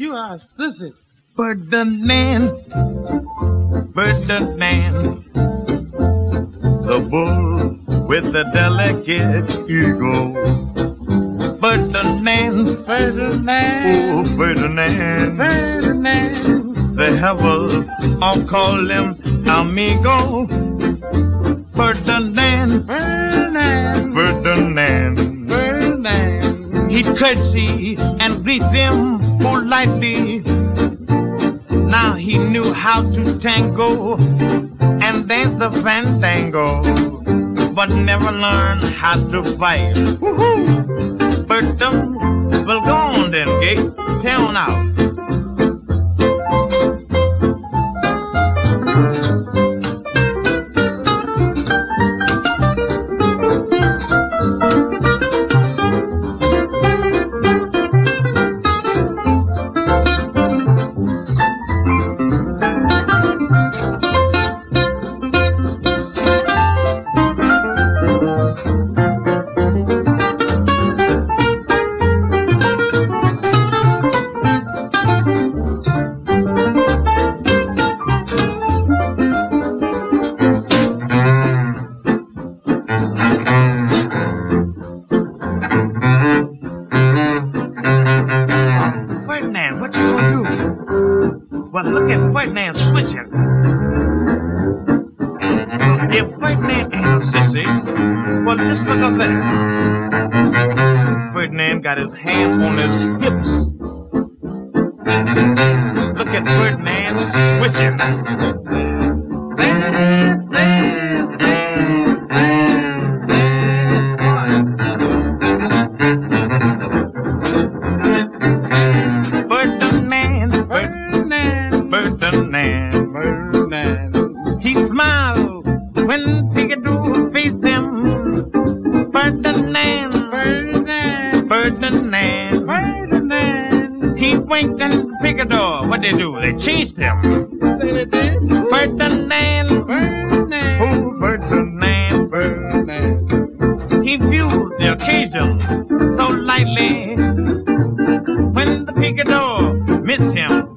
You are a sissy. Ferdinand, Ferdinand, the bull with the delicate ego. Ferdinand, Ferdinand, oh Ferdinand, Ferdinand, the heavens all call him amigo. Ferdinand, Ferdinand, Ferdinand, Ferdinand. he'd curtsy and greet them politely. Now he knew how to tango and dance the fandango, but never learned how to fight. Woohoo! Bertram, well, go on then, Gate. Tell now. Got his hand on his hips. Look at Ferdinand switching. Ferdinand, Ferdinand, Ferdinand, Ferdinand. He smiled when Picador faced him. Ferdinand, Ferdinand, Ferdinand, Ferdinand. He winked and Picador. What they do? They chased him. Ferdinand, Ferdinand, oh Ferdinand, Ferdinand. He viewed the occasion so lightly when the Picador missed him.